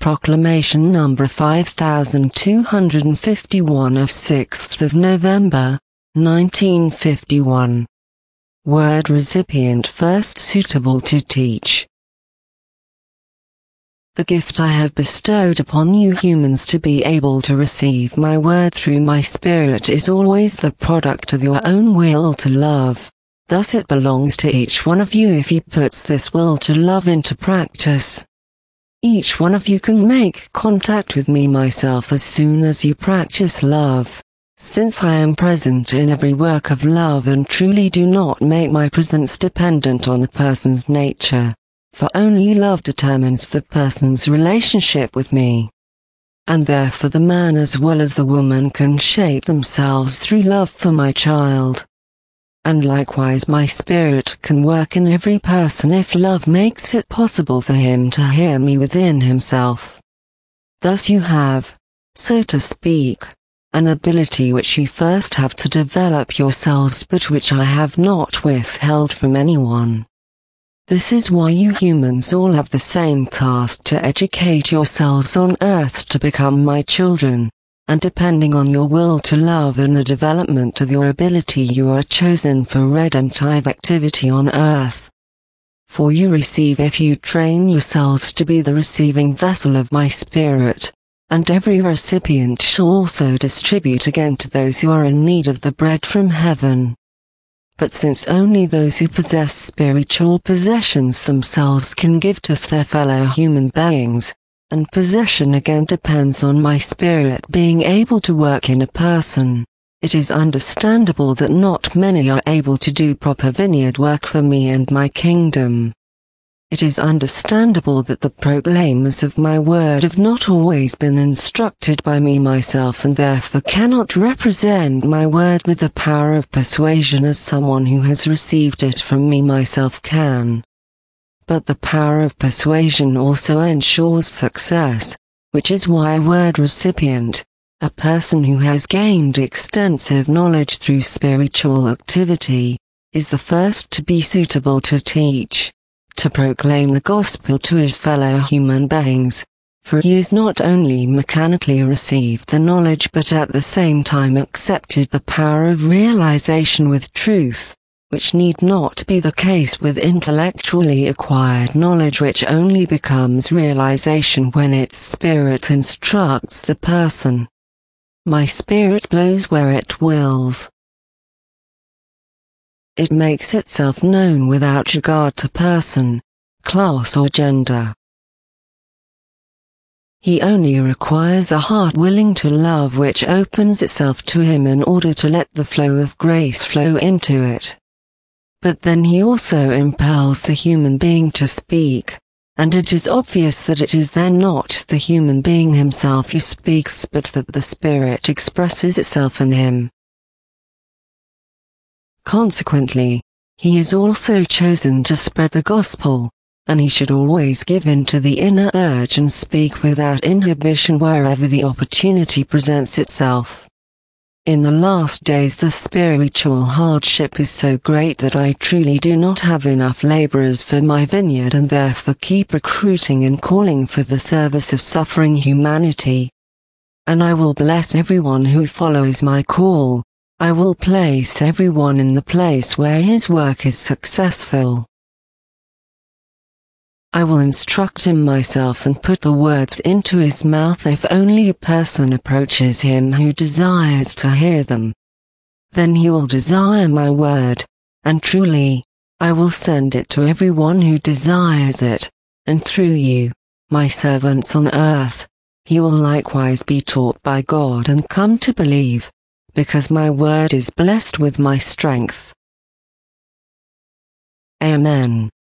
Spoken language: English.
Proclamation number 5251 of 6th of November, 1951. Word recipient first suitable to teach. The gift I have bestowed upon you humans to be able to receive my word through my spirit is always the product of your own will to love. Thus it belongs to each one of you if he puts this will to love into practice. Each one of you can make contact with me myself as soon as you practice love, since I am present in every work of love and truly do not make my presence dependent on the person's nature, for only love determines the person's relationship with me. And therefore the man as well as the woman can shape themselves through love for my child. And likewise my spirit can work in every person if love makes it possible for him to hear me within himself. Thus you have, so to speak, an ability which you first have to develop yourselves but which I have not withheld from anyone. This is why you humans all have the same task to educate yourselves on earth to become my children. And depending on your will to love and the development of your ability you are chosen for redemptive activity on earth. For you receive if you train yourselves to be the receiving vessel of my spirit, and every recipient shall also distribute again to those who are in need of the bread from heaven. But since only those who possess spiritual possessions themselves can give to their fellow human beings, and possession again depends on my spirit being able to work in a person, it is understandable that not many are able to do proper vineyard work for me and my kingdom. It is understandable that the proclaimers of my word have not always been instructed by me myself and therefore cannot represent my word with the power of persuasion as someone who has received it from me myself can. But the power of persuasion also ensures success, which is why a word recipient, a person who has gained extensive knowledge through spiritual activity, is the first to be suitable to teach, to proclaim the gospel to his fellow human beings, for he has not only mechanically received the knowledge but at the same time accepted the power of realization with truth, which need not be the case with intellectually acquired knowledge which only becomes realization when its spirit instructs the person. My spirit blows where it wills. It makes itself known without regard to person, class or gender. He only requires a heart willing to love which opens itself to him in order to let the flow of grace flow into it. But then he also impels the human being to speak, and it is obvious that it is then not the human being himself who speaks but that the spirit expresses itself in him. Consequently, he is also chosen to spread the gospel, and he should always give in to the inner urge and speak without inhibition wherever the opportunity presents itself. In the last days the spiritual hardship is so great that I truly do not have enough laborers for my vineyard and therefore keep recruiting and calling for the service of suffering humanity. And I will bless everyone who follows my call. I will place everyone in the place where his work is successful. I will instruct him myself and put the words into his mouth if only a person approaches him who desires to hear them. Then he will desire my word, and truly, I will send it to everyone who desires it, and through you, my servants on earth, he will likewise be taught by God and come to believe, because my word is blessed with my strength. Amen.